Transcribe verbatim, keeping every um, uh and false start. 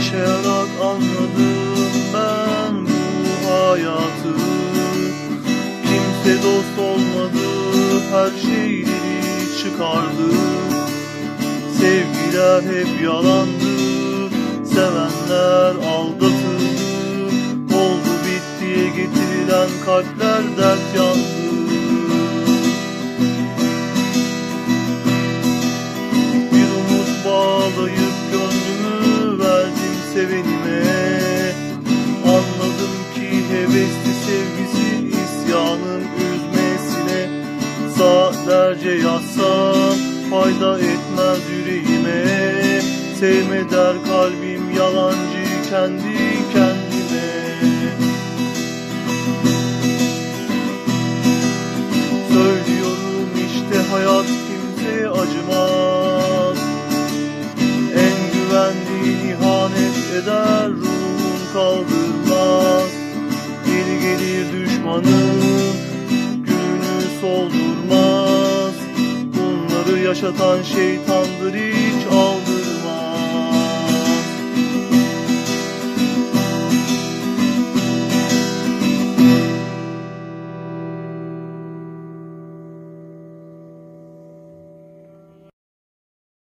Yaşayarak anladım ben bu hayatı. Kimse dost olmadı, her şeyleri çıkardı. Sevgiler hep yalandı, sevenler aldatıldı. Oldu bittiye getirilen kalpler dert yandı. Bir umut bağlayıp gönlümü verdim sevenime. Anladım ki hevesli sevgisi isyanın üzmesine. Saatlerce yazsam fayda etmez yüreğime. Sevme der kalbim yalancı kendi kendime. Söylüyorum işte hayat kimseye acımaz. En güvendiğin ihanet eder, ruhun kaldırmaz. Geri gelir düşmanın, gülünü soldurmaz. Bunları yaşatan şeytandır, hiç al